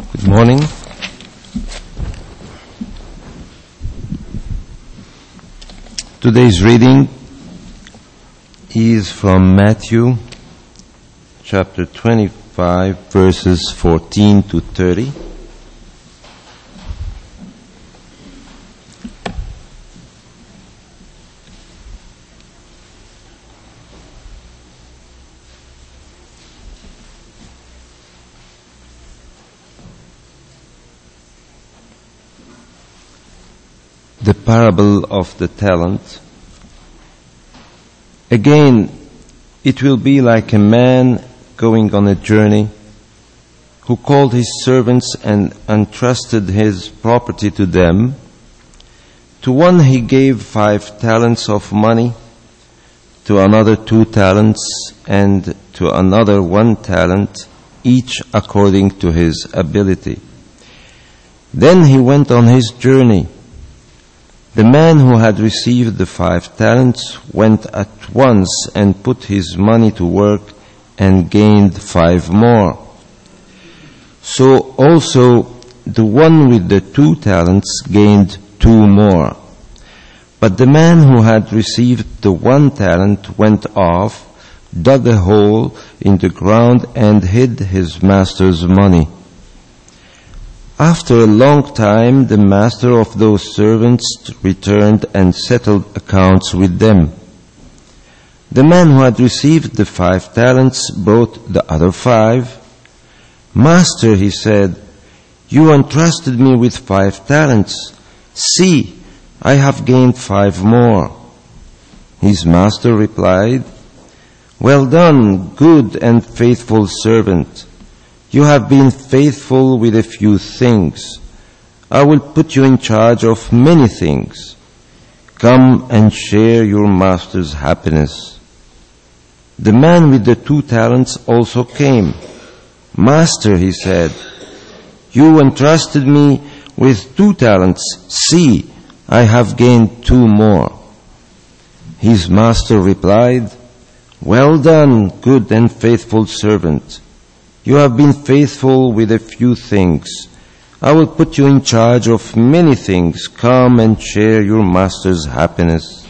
Good morning. Today's reading is from Matthew chapter 25, verses 14 to 30. The parable of the talent. Again, it will be like a man going on a journey who called his servants and entrusted his property to them. To one he gave 5 talents of money, to another 2 talents, and to another 1 talent, each according to his ability. Then he went on his journey. The man who had received the 5 talents went at once and put his money to work and gained 5 more. So also the one with the 2 talents gained 2 more. But the man who had received the 1 talent went off, dug a hole in the ground and hid his master's money. After a long time, the master of those servants returned and settled accounts with them. The man who had received the 5 talents brought the other 5. Master, he said, you entrusted me with 5 talents. See, I have gained 5 more. His master replied, well done, good and faithful servant. You have been faithful with a few things. I will put you in charge of many things. Come and share your master's happiness. The man with the 2 talents also came. Master, he said, you entrusted me with 2 talents. See, I have gained 2 more. His master replied, well done, good and faithful servant. You have been faithful with a few things. I will put you in charge of many things. Come and share your master's happiness.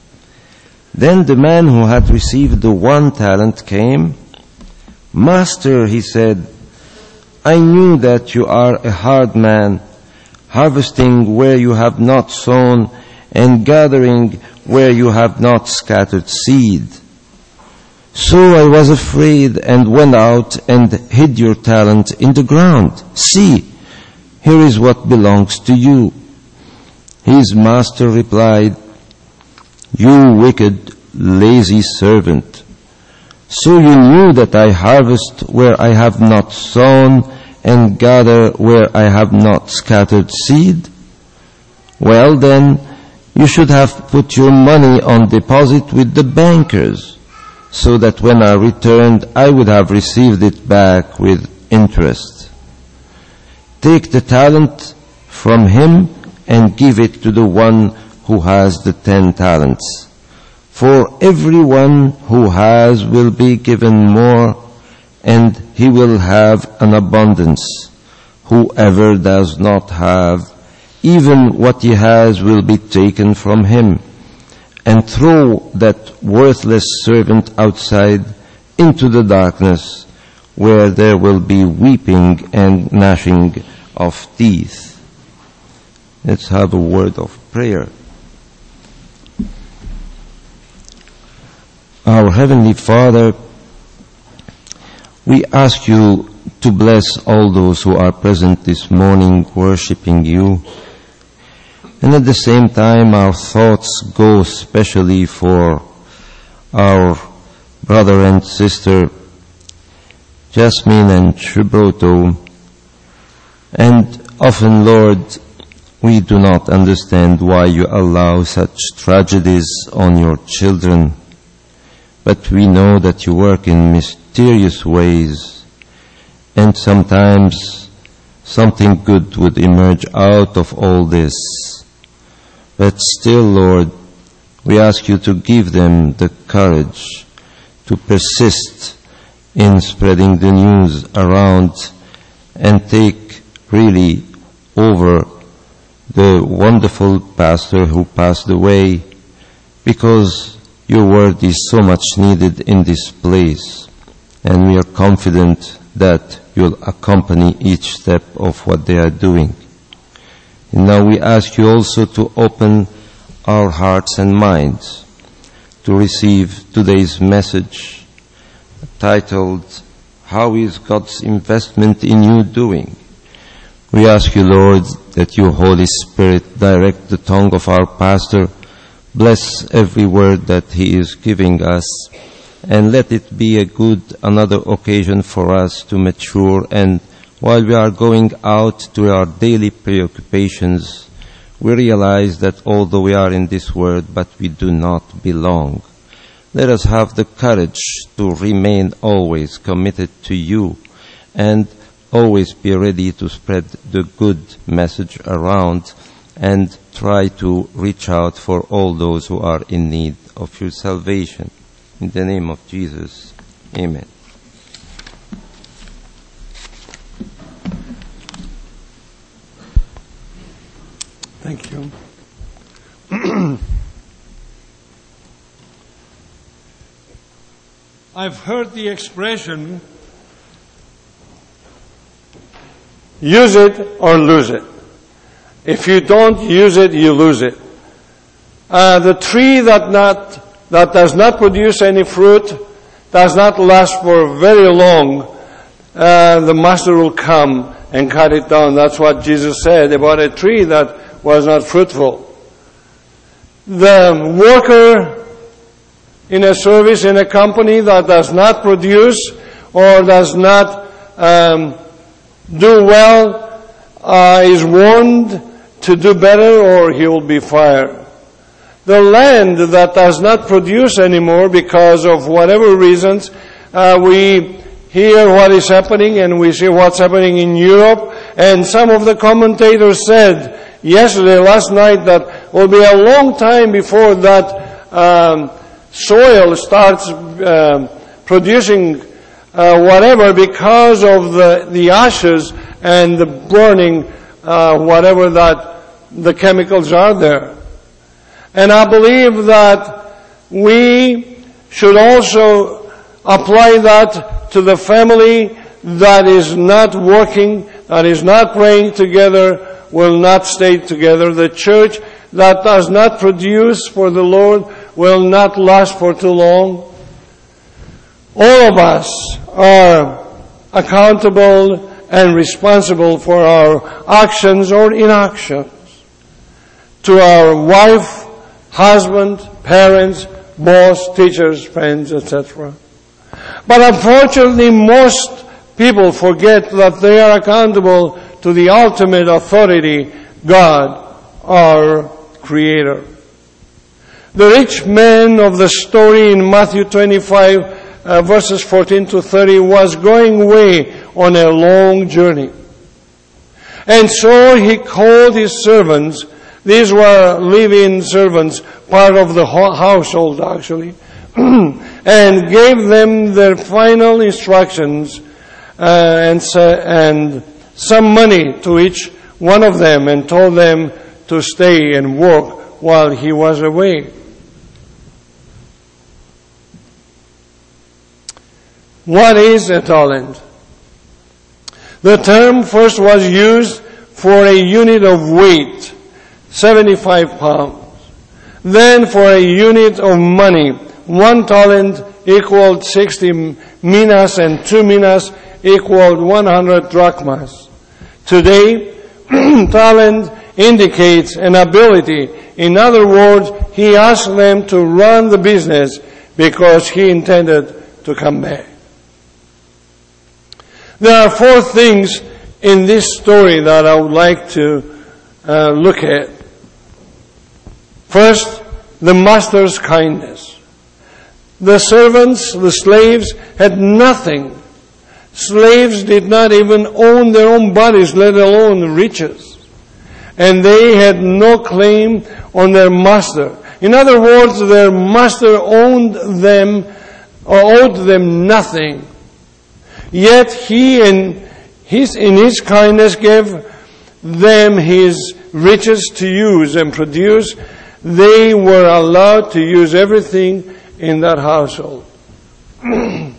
Then the man who had received the 1 talent came. Master, he said, I knew that you are a hard man, harvesting where you have not sown and gathering where you have not scattered seed. So I was afraid and went out and hid your talent in the ground. See, here is what belongs to you. His master replied, you wicked, lazy servant. So you knew that I harvest where I have not sown and gather where I have not scattered seed? Well then, you should have put your money on deposit with the bankers, so that when I returned, I would have received it back with interest. Take the talent from him and give it to the one who has the 10 talents. For everyone who has will be given more, and he will have an abundance. Whoever does not have, even what he has will be taken from him. And throw that worthless servant outside into the darkness, where there will be weeping and gnashing of teeth. Let's have a word of prayer. Our Heavenly Father, we ask you to bless all those who are present this morning worshiping you. And at the same time, our thoughts go especially for our brother and sister, Jasmine and Shubroto. And often, Lord, we do not understand why you allow such tragedies on your children. But we know that you work in mysterious ways. And sometimes something good would emerge out of all this. But still, Lord, we ask you to give them the courage to persist in spreading the news around and take really over the wonderful pastor who passed away, because your word is so much needed in this place, and we are confident that you'll accompany each step of what they are doing. And now we ask you also to open our hearts and minds to receive today's message titled, How is God's Investment in You Doing? We ask you, Lord, that your Holy Spirit direct the tongue of our pastor, bless every word that he is giving us, and let it be another occasion for us to mature, and while we are going out to our daily preoccupations, we realize that although we are in this world, but we do not belong. Let us have the courage to remain always committed to you and always be ready to spread the good message around and try to reach out for all those who are in need of your salvation. In the name of Jesus, amen. Thank you. I've heard the expression, use it or lose it. If you don't use it, you lose it. The tree that does not produce any fruit does not last for very long. The master will come and cut it down. That's what Jesus said about a tree that was not fruitful. The worker in a service, in a company that does not produce or does not do well, is warned to do better or he will be fired. The land that does not produce anymore because of whatever reasons, we hear what is happening and we see what's happening in Europe, and some of the commentators said last night, that it will be a long time before that soil starts producing whatever, because of the ashes and the burning whatever that the chemicals are there. And I believe that we should also apply that to the family that is not working, that is not praying together, will not stay together. The church that does not produce for the Lord will not last for too long. All of us are accountable and responsible for our actions or inactions. To our wife, husband, parents, boss, teachers, friends, etc. But unfortunately, most people forget that they are accountable to the ultimate authority, God, our Creator. The rich man of the story in Matthew 25, verses 14 to 30, was going away on a long journey. And so he called his servants. These were live-in servants, part of the household actually, and gave them their final instructions and some money to each one of them, and told them to stay and work while he was away. What is a talent? The term first was used for a unit of weight, 75 pounds. Then for a unit of money, 1 talent equaled 60 minas, and 2 minas equaled 100 drachmas. Today, talent indicates an ability. In other words, he asked them to run the business because he intended to come back. There are 4 things in this story that I would like to look at. First, the master's kindness. The servants, the slaves, had nothing. Slaves did not even own their own bodies, let alone riches. And they had no claim on their master. In other words, their master owned them or owed them nothing. Yet he in His kindness gave them His riches to use and produce. They were allowed to use everything in that household. When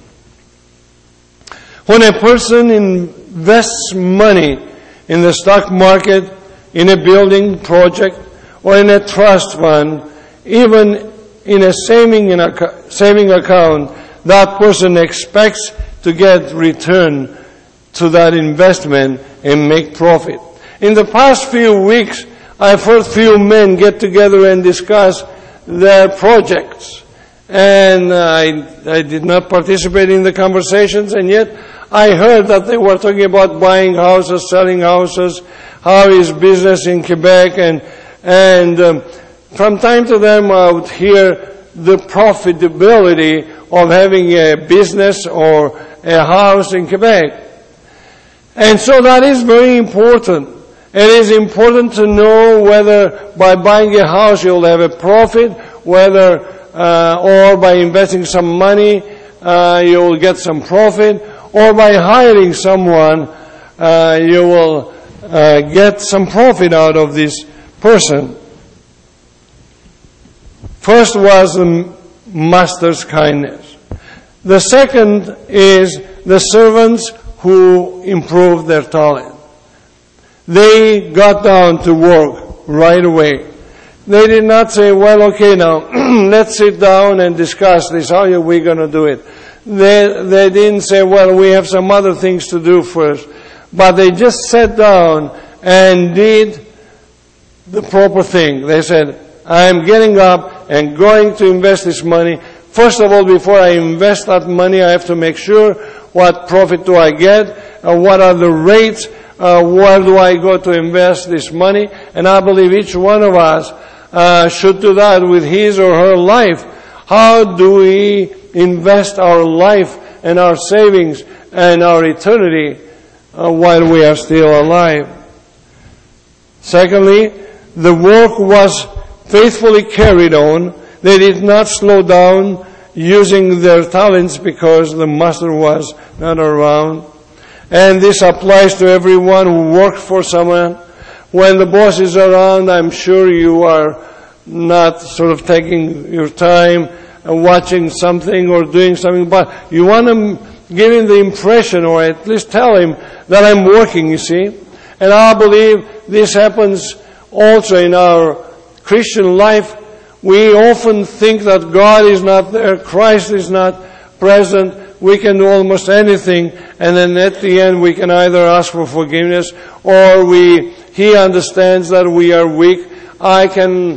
a person invests money in the stock market, in a building project, or in a trust fund, even in a saving account, that person expects to get return to that investment and make profit. In the past few weeks, I've heard few men get together and discuss their projects. And I did not participate in the conversations, and yet I heard that they were talking about buying houses, selling houses, how is business in Quebec, and from time to time I would hear the profitability of having a business or a house in Quebec. And so that is very important. It is important to know whether by buying a house you'll have a profit, whether or by investing some money you'll get some profit, or by hiring someone you will get some profit out of this person. First was the master's kindness. The second is the servants who improved their talent. They got down to work right away. They did not say, well, okay, now, let's sit down and discuss this. How are we going to do it? They didn't say, well, we have some other things to do first. But they just sat down and did the proper thing. They said, I'm getting up and going to invest this money. First of all, before I invest that money, I have to make sure what profit do I get, what are the rates, where do I go to invest this money. And I believe each one of us should do that with his or her life. How do we invest our life and our savings and our eternity while we are still alive? Secondly, the work was faithfully carried on. They did not slow down using their talents because the master was not around. And this applies to everyone who worked for someone. When the boss is around, I'm sure you are not sort of taking your time and watching something or doing something, but you want to give him the impression, or at least tell him that I'm working, you see. And I believe this happens also in our Christian life. We often think that God is not there, Christ is not present, we can do almost anything, and then at the end we can either ask for forgiveness or He understands that we are weak. I can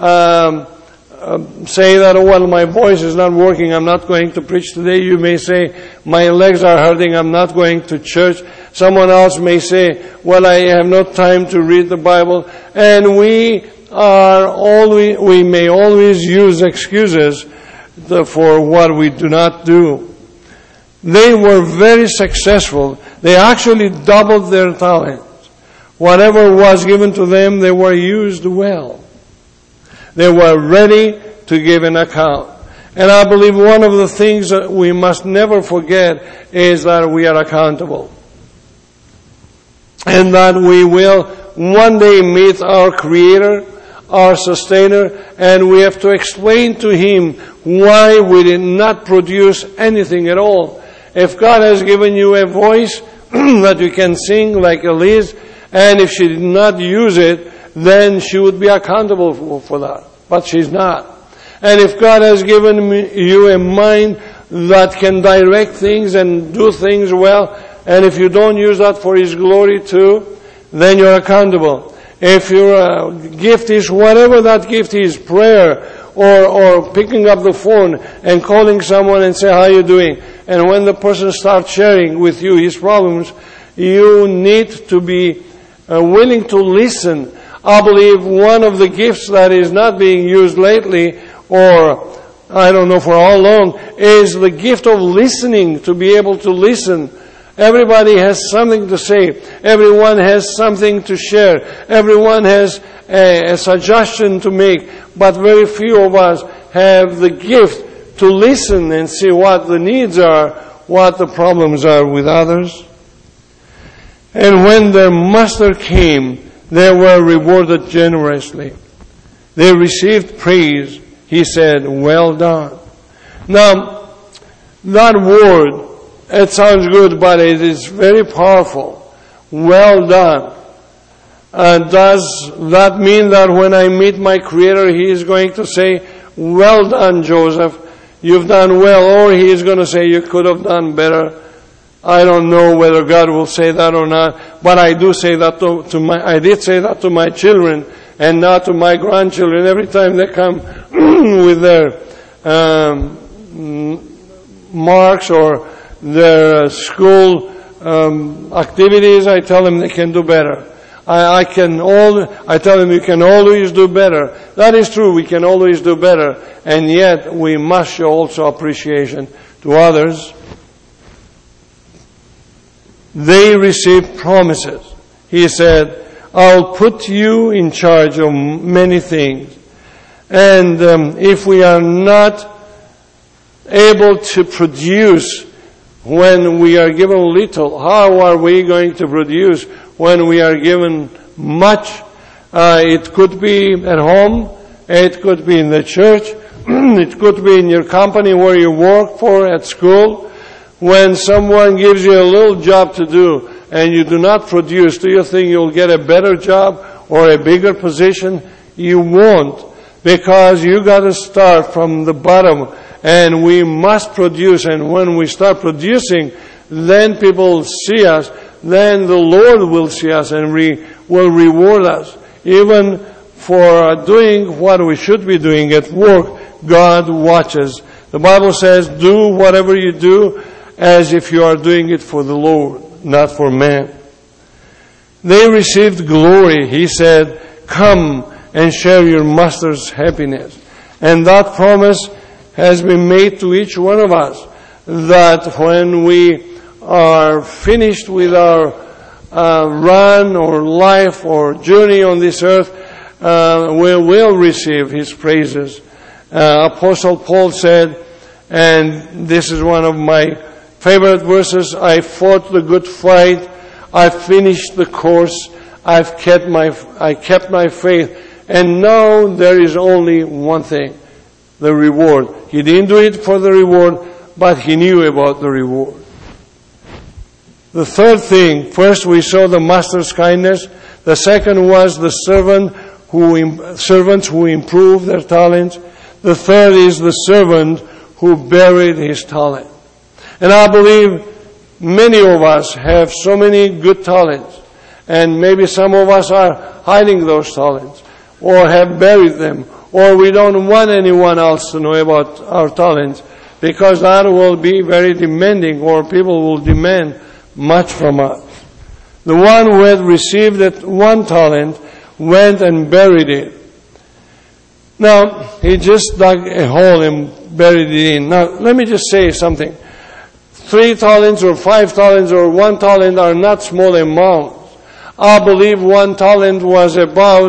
say that, well, my voice is not working, I'm not going to preach today. You may say, my legs are hurting, I'm not going to church. Someone else may say, well, I have no time to read the Bible. And we may always use excuses for what we do not do. They were very successful. They actually doubled their talents. Whatever was given to them, they were used well. They were ready to give an account. And I believe one of the things that we must never forget is that we are accountable. And that we will one day meet our Creator, our Sustainer, and we have to explain to Him why we did not produce anything at all. If God has given you a voice that you can sing like Elise, and if she did not use it, then she would be accountable for that. But she's not. And if God has given you a mind that can direct things and do things well, and if you don't use that for His glory too, then you're accountable. If your gift is whatever that gift is, prayer, or picking up the phone and calling someone and say, how are you doing? And when the person starts sharing with you his problems, you need to be willing to listen. I believe one of the gifts that is not being used lately, or I don't know for how long, is the gift of listening, to be able to listen. Everybody has something to say. Everyone has something to share. Everyone has a suggestion to make. But very few of us have the gift to listen and see what the needs are, what the problems are with others. And when their master came, they were rewarded generously. They received praise. He said, well done. Now, that word, it sounds good, but it is very powerful. Well done. Does that mean that when I meet my Creator, He is going to say, well done, Joseph, you've done well, or He is going to say, you could have done better? I don't know whether God will say that or not, but I do say that I did say that to my children, and now to my grandchildren every time they come with their marks or their school activities. I tell them they can do better. I tell them you can always do better. That is true, we can always do better, and yet we must show also appreciation to others. They received promises. He said, I'll put you in charge of many things. And if we are not able to produce when we are given little, how are we going to produce when we are given much? It could be at home, it could be in the church, it could be in your company where you work for, at school. When someone gives you a little job to do and you do not produce, do you think you'll get a better job or a bigger position? You won't, because you got to start from the bottom, and we must produce. And when we start producing, then people see us, then the Lord will see us and will reward us. Even for doing what we should be doing at work, God watches. The Bible says, do whatever you do as if you are doing it for the Lord, not for man. They received glory. He said, come and share your master's happiness. And that promise has been made to each one of us, that when we are finished with our run or life or journey on this earth, we will receive His praises. Apostle Paul said, and this is one of my favorite verses, I fought the good fight, I finished the course, I kept my faith, and now there is only one thing, the reward. He didn't do it for the reward, but he knew about the reward. The third thing, first we saw the master's kindness. The second was the servants who improved their talents. The third is the servant who buried his talent. And I believe many of us have so many good talents, and maybe some of us are hiding those talents, or have buried them, or we don't want anyone else to know about our talents, because that will be very demanding, or people will demand much from us. The one who had received that one talent went and buried it. Now, he just dug a hole and buried it in. Now, let me just say something. 3 talents or 5 talents or 1 talent are not small amounts. I believe 1 talent was about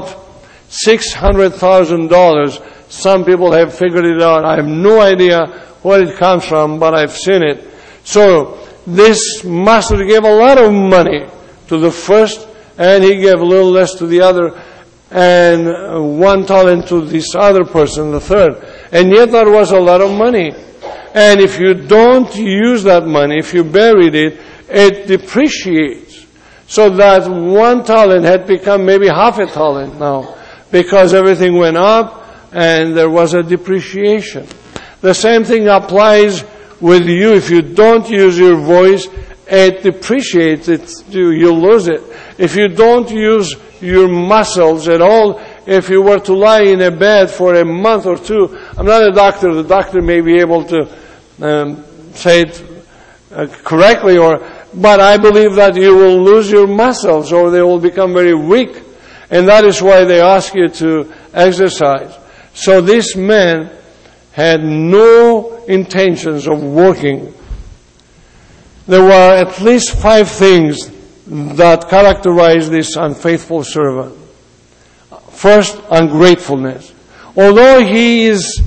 $600,000. Some people have figured it out. I have no idea where it comes from, but I've seen it. So, this master gave a lot of money to the first, and he gave a little less to the other, and 1 talent to this other person, the third. And yet that was a lot of money. And if you don't use that money, if you buried it, it depreciates. So that 1 talent had become maybe half a talent now, because everything went up and there was a depreciation. The same thing applies with you. If you don't use your voice, it depreciates. You lose it. If you don't use your muscles at all, if you were to lie in a bed for a month or 2, I'm not a doctor, the doctor may be able to say it correctly, but I believe that you will lose your muscles or they will become very weak. And that is why they ask you to exercise. So this man had no intentions of working. There were at least 5 things that characterize this unfaithful servant. First, ungratefulness. Although he is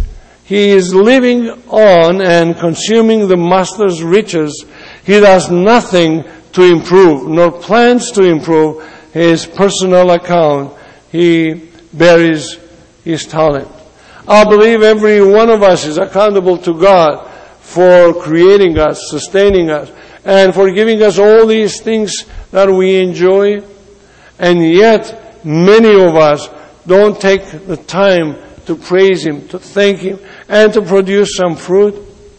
living on and consuming the master's riches, he does nothing to improve, nor plans to improve his personal account, he buries his talent. I believe every one of us is accountable to God for creating us, sustaining us, and for giving us all these things that we enjoy. And yet, many of us don't take the time to praise Him, to thank Him, and to produce some fruit.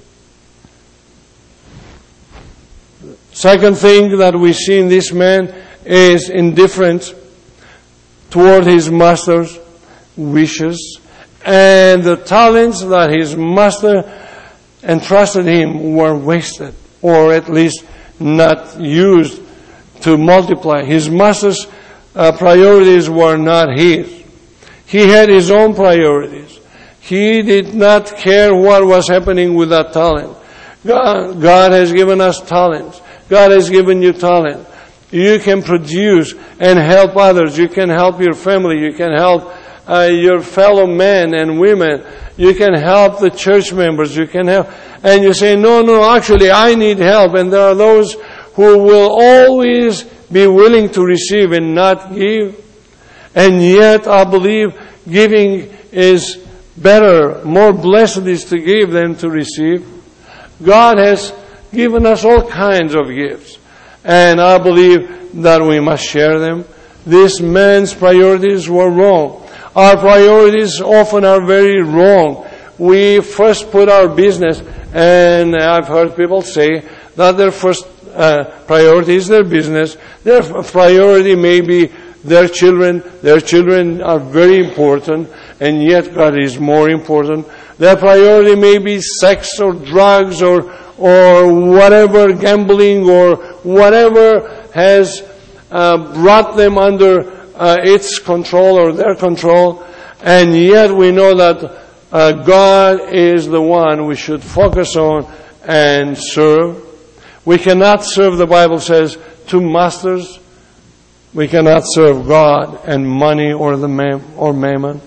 Second thing that we see in this man is indifference toward his master's wishes, and the talents that his master entrusted him were wasted, or at least not used to multiply. His master's priorities were not his. He had his own priorities. He did not care what was happening with that talent. God has given us talents. God has given you talent. You can produce and help others. You can help your family. You can help your fellow men and women. You can help the church members. You can help. And you say, no, actually I need help. And there are those who will always be willing to receive and not give. And yet I believe giving is better. More blessed is to give than to receive. God has given us all kinds of gifts. And I believe that we must share them. This man's priorities were wrong. Our priorities often are very wrong. We first put our business, and I've heard people say that their first priority is their business. Their priority may be their children. Their children are very important, and yet God is more important. Their priority may be sex or drugs or whatever, gambling or whatever has brought them under its control or their control. And yet we know that God is the one we should focus on and serve. We cannot serve, the Bible says, two masters. We cannot serve God and money or mammon.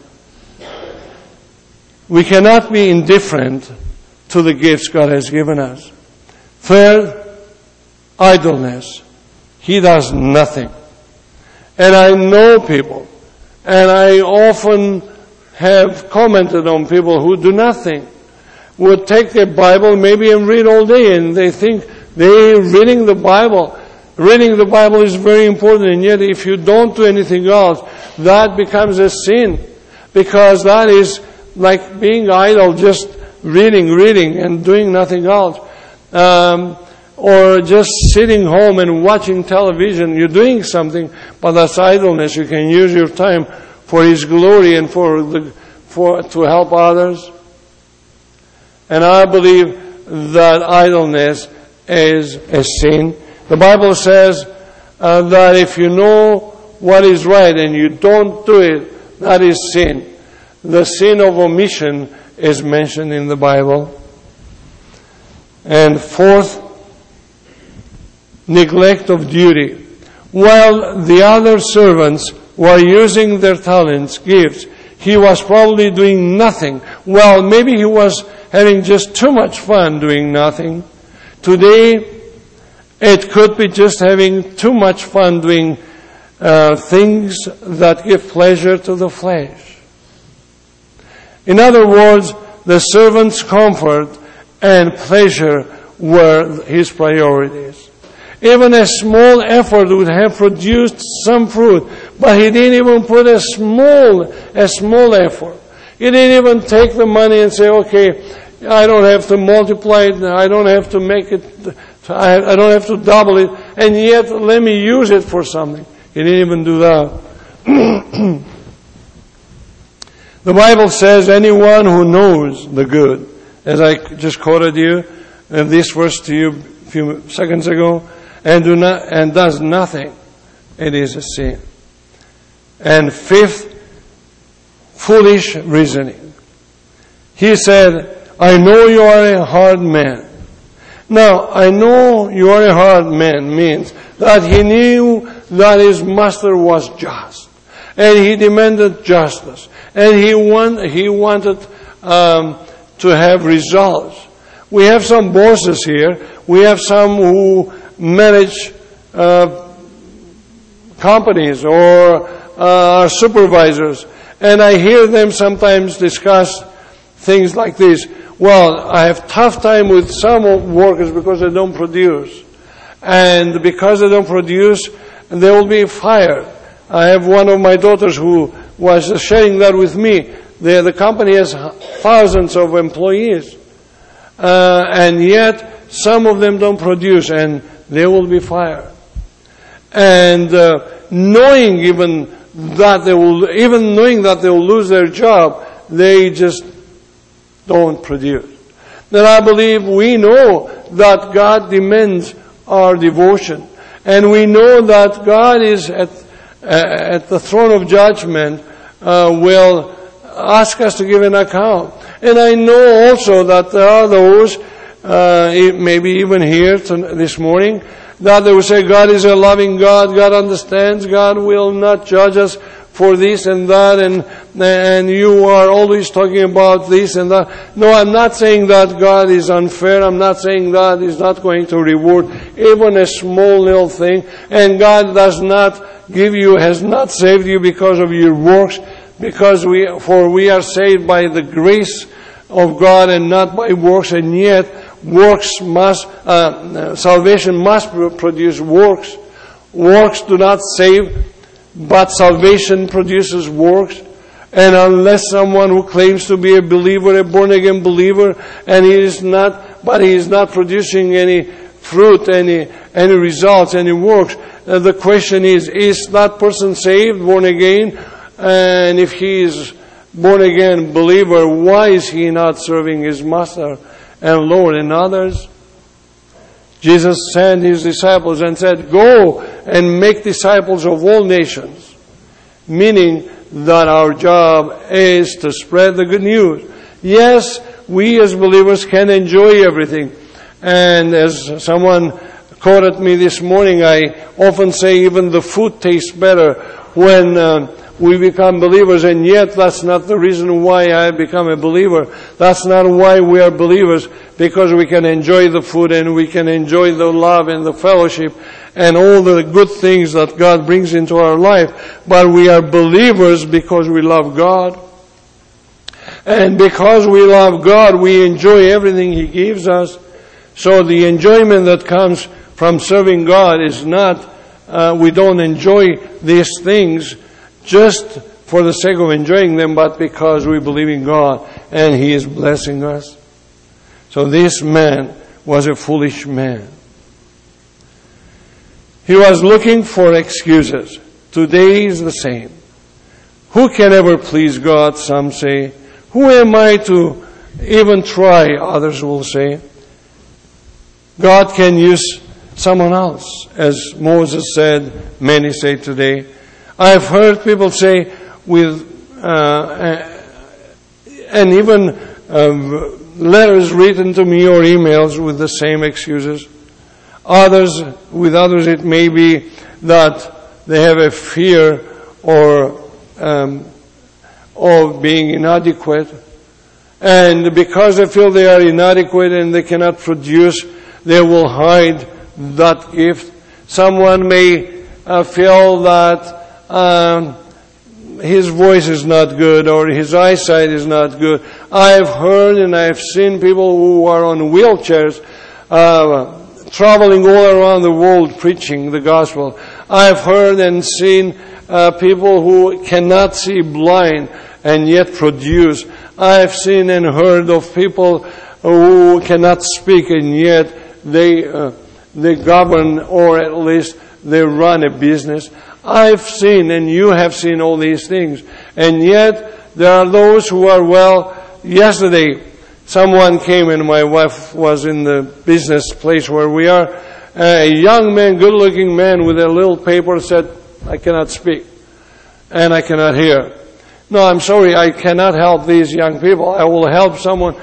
We cannot be indifferent to the gifts God has given us. Third, idleness. He does nothing. And I know people, and I often have commented on people who do nothing, would take their Bible maybe and read all day, and they think they're reading the Bible. Reading the Bible is very important, and yet if you don't do anything else, that becomes a sin, because that is like being idle, just reading and doing nothing else. Or just sitting home and watching television. You're doing something, but that's idleness. You can use your time for His glory and to help others. And I believe that idleness is a sin. The Bible says that if you know what is right and you don't do it, that is sin. The sin of omission is mentioned in the Bible. And fourth, neglect of duty. While the other servants were using their talents, gifts, he was probably doing nothing. Well, maybe he was having just too much fun doing nothing. Today, it could be just having too much fun doing things that give pleasure to the flesh. In other words, the servant's comfort and pleasure were his priorities. Even a small effort would have produced some fruit, but he didn't even put a small effort. He didn't even take the money and say, okay, I don't have to multiply it, I don't have to make it, I don't have to double it, and yet let me use it for something. He didn't even do that. The Bible says anyone who knows the good, as I just quoted you, and this verse to you a few seconds ago, and does nothing, it is a sin. And fifth, foolish reasoning. He said, I know you are a hard man. Now, I know you are a hard man means that he knew that his master was just. And he demanded justice. And he wanted to have results. We have some bosses here. We have some who manage companies or our supervisors, and I hear them sometimes discuss things like this. Well, I have tough time with some workers because they don't produce. And because they don't produce, they will be fired. I have one of my daughters who was sharing that with me. The company has thousands of employees. And yet, some of them don't produce and they will be fired. And knowing even that they will lose their job, they just don't produce. Then I believe we know that God demands our devotion. And we know that God is at the throne of judgment, will ask us to give an account. And I know also that there are those, maybe even here this morning, that they will say God is a loving God, God understands, God will not judge us for this and that, and you are always talking about this and that. No, I'm not saying that God is unfair. I'm not saying God is not going to reward even a small little thing. And God has not saved you because of your works, for we are saved by the grace of God and not by works, and yet salvation must produce works. Works do not save, but salvation produces works. And unless someone who claims to be a believer, a born-again believer, and he is not producing any fruit, any results, any works, the question is that person saved, born again? And if he is born-again believer, why is he not serving his Master and Lord and others? Jesus sent his disciples and said, "Go and make disciples of all nations," meaning that our job is to spread the good news. Yes, we as believers can enjoy everything. And as someone quoted me this morning, I often say even the food tastes better when we become believers, and yet that's not the reason why I become a believer. That's not why we are believers, because we can enjoy the food and we can enjoy the love and the fellowship and all the good things that God brings into our life. But we are believers because we love God. And because we love God, we enjoy everything He gives us. So the enjoyment that comes from serving God is not, we don't enjoy these things just for the sake of enjoying them, but because we believe in God and He is blessing us. So this man was a foolish man. He was looking for excuses. Today is the same. Who can ever please God, some say. Who am I to even try, others will say. God can use someone else, as Moses said, many say today. I've heard people say and even letters written to me or emails with the same excuses. With others it may be that they have a fear or of being inadequate. And because they feel they are inadequate and they cannot produce, they will hide that gift. Someone may feel that his voice is not good or his eyesight is not good. I've heard and I've seen people who are on wheelchairs traveling all around the world preaching the gospel. I've heard and seen people who cannot see, blind, and yet produce. I've seen and heard of people who cannot speak and yet they govern, or at least they run a business. I've seen, and you have seen all these things. And yet, there are those who are, yesterday, someone came and my wife was in the business place where we are. A young man, good-looking man with a little paper said, "I cannot speak, and I cannot hear." No, I'm sorry, I cannot help these young people. I will help someone.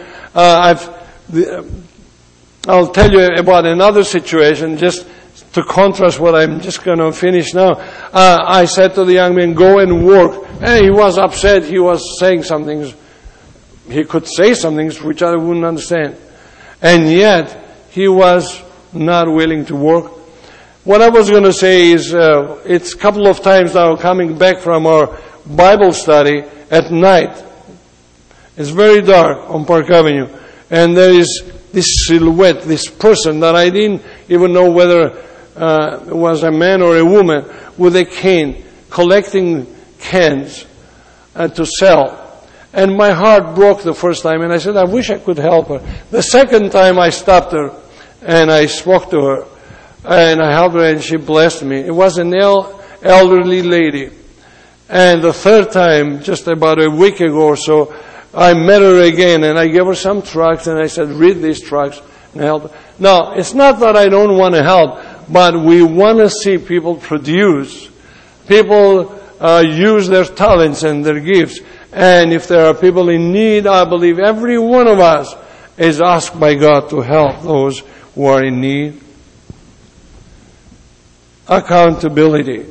I'll tell you about another situation, just to contrast what I'm just going to finish now. I said to the young man, "Go and work." And he was upset. He was saying some things. He could say some things which I wouldn't understand. And yet, he was not willing to work. What I was going to say is, it's a couple of times now coming back from our Bible study at night. It's very dark on Park Avenue. And there is this silhouette, this person that I didn't even know whether it was a man or a woman, with a cane, collecting cans to sell. And my heart broke the first time, and I said, I wish I could help her. The second time I stopped her, and I spoke to her, and I helped her, and she blessed me. It was an elderly lady. And the third time, just about a week ago or so, I met her again, and I gave her some tracts, and I said, read these tracts and help her. Now, it's not that I don't want to help, but we want to see people produce. People use their talents and their gifts. And if there are people in need, I believe every one of us is asked by God to help those who are in need. Accountability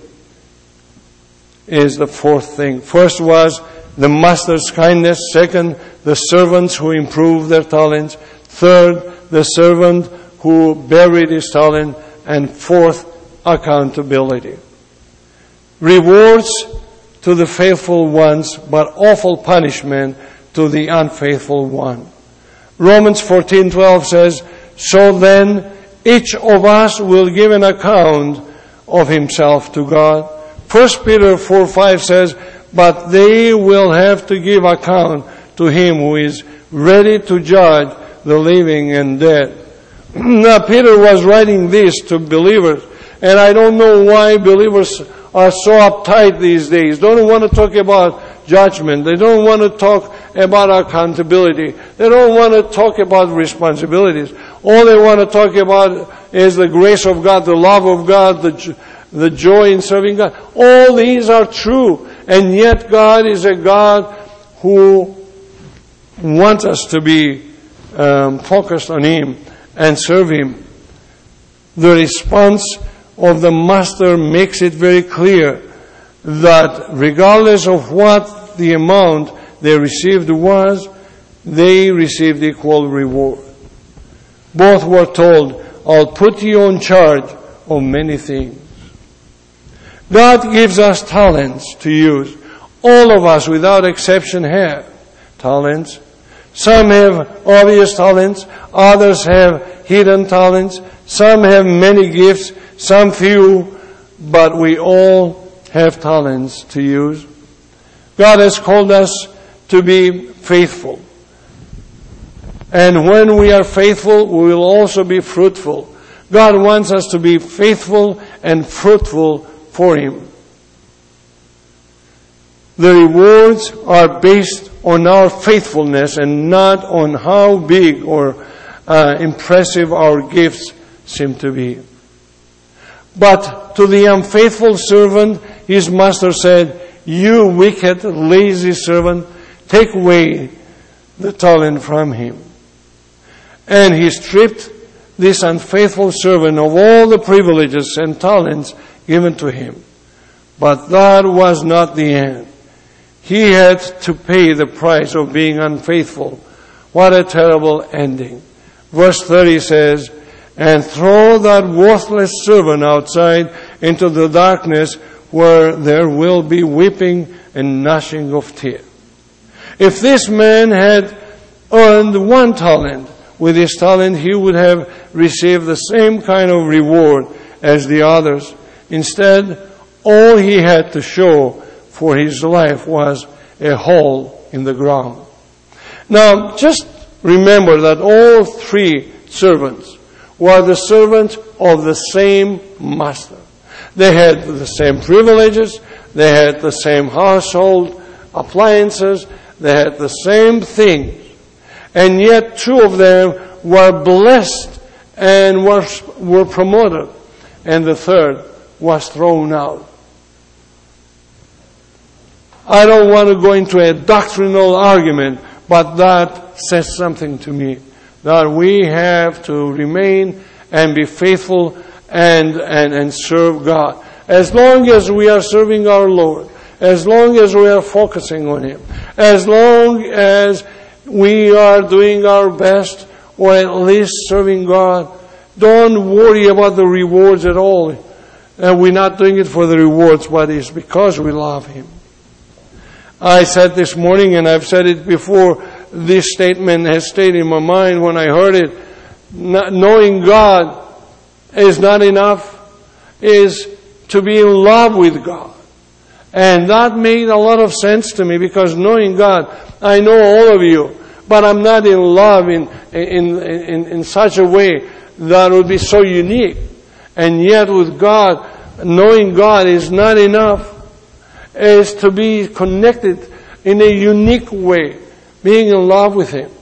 is the fourth thing. First was the master's kindness. Second, the servants who improved their talents. Third, the servant who buried his talent. And fourth, accountability. Rewards to the faithful ones, but awful punishment to the unfaithful one. Romans 14:12 says, so then each of us will give an account of himself to God. 1 Peter 4:5 says, but they will have to give account to him who is ready to judge the living and dead. Now Peter was writing this to believers, and I don't know why believers are so uptight these days. They don't want to talk about judgment. They don't want to talk about accountability. They don't want to talk about responsibilities. All they want to talk about is the grace of God, the love of God, the joy in serving God. All these are true. And yet God is a God who wants us to be focused on Him and serve Him. The response of the Master makes it very clear that regardless of what the amount they received was, they received equal reward. Both were told, I'll put you in charge of many things. God gives us talents to use. All of us, without exception, have talents. Some have obvious talents. Others have hidden talents. Some have many gifts. Some few. But we all have talents to use. God has called us to be faithful. And when we are faithful, we will also be fruitful. God wants us to be faithful and fruitful for Him. The rewards are based on our faithfulness and not on how big or impressive our gifts seem to be. But to the unfaithful servant, his master said, you wicked, lazy servant, take away the talent from him. And he stripped this unfaithful servant of all the privileges and talents given to him. But that was not the end. He had to pay the price of being unfaithful. What a terrible ending. Verse 30 says, and throw that worthless servant outside into the darkness where there will be weeping and gnashing of teeth. If this man had earned 1 talent, with his talent he would have received the same kind of reward as the others. Instead, all he had to show for his life was a hole in the ground. Now, just remember that all 3 servants were the servants of the same master. They had the same privileges, they had the same household appliances, they had the same things. And yet 2 of them were blessed and were promoted, and the third was thrown out. I don't want to go into a doctrinal argument, but that says something to me. That we have to remain and be faithful and serve God. As long as we are serving our Lord, as long as we are focusing on Him, as long as we are doing our best, or at least serving God, Don't worry about the rewards at all. And we're not doing it for the rewards, but it's because we love Him. I said this morning, and I've said it before, this statement has stayed in my mind when I heard it. Knowing God is not enough, is to be in love with God. And that made a lot of sense to me, because knowing God, I know all of you, but I'm not in love in such a way that would be so unique. And yet with God, knowing God is not enough. Is to be connected in a unique way, being in love with Him.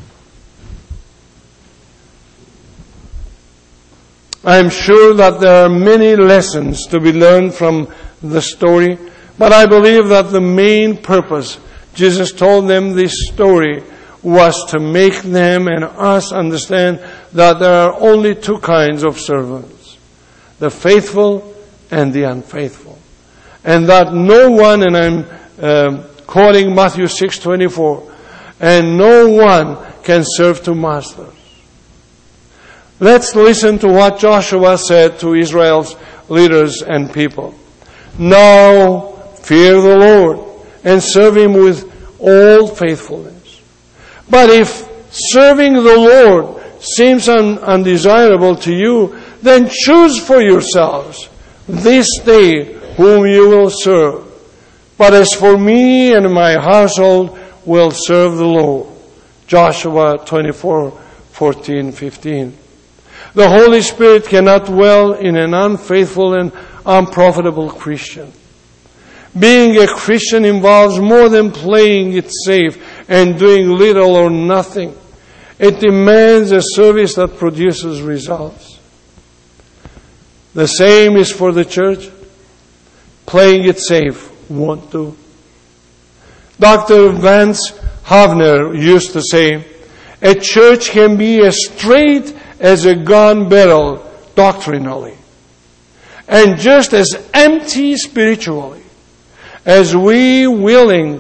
I'm sure that there are many lessons to be learned from the story, but I believe that the main purpose Jesus told them this story was to make them and us understand that there are only two kinds of servants, the faithful and the unfaithful. And that no one, and I'm quoting Matthew 6:24, and no one can serve two masters. Let's listen to what Joshua said to Israel's leaders and people. Now fear the Lord and serve Him with all faithfulness. But if serving the Lord seems undesirable to you, then choose for yourselves this day whom you will serve. But as for me and my household, will serve the Lord. Joshua 24:14-15. The Holy Spirit cannot dwell in an unfaithful and unprofitable Christian. Being a Christian involves more than playing it safe and doing little or nothing. It demands a service that produces results. The same is for the church. Playing it safe won't do. Dr. Vance Havner used to say, a church can be as straight as a gun barrel doctrinally, and just as empty spiritually, as we are willing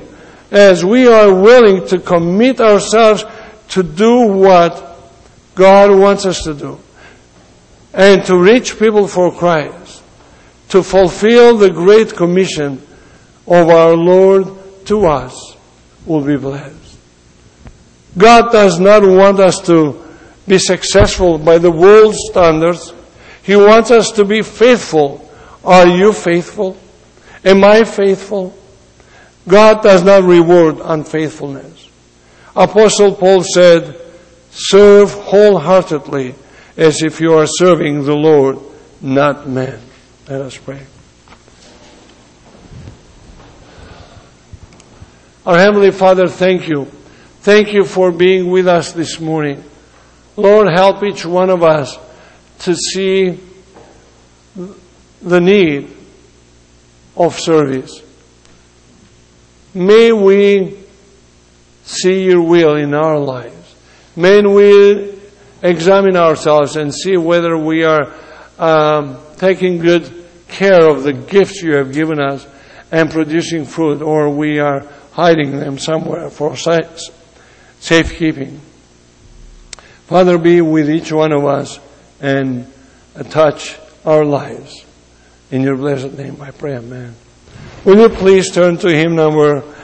to commit ourselves to do what God wants us to do, and to reach people for Christ, to fulfill the great commission of our Lord to us, will be blessed. God does not want us to be successful by the world's standards. He wants us to be faithful. Are you faithful? Am I faithful? God does not reward unfaithfulness. Apostle Paul said, serve wholeheartedly as if you are serving the Lord, not man. Let us pray. Our Heavenly Father, thank you. Thank you for being with us this morning. Lord, help each one of us to see the need of service. May we see your will in our lives. May we examine ourselves and see whether we are taking good care of the gifts you have given us and producing fruit, or we are hiding them somewhere for safekeeping. Father, be with each one of us and touch our lives. In your blessed name I pray, amen. Will you please turn to hymn number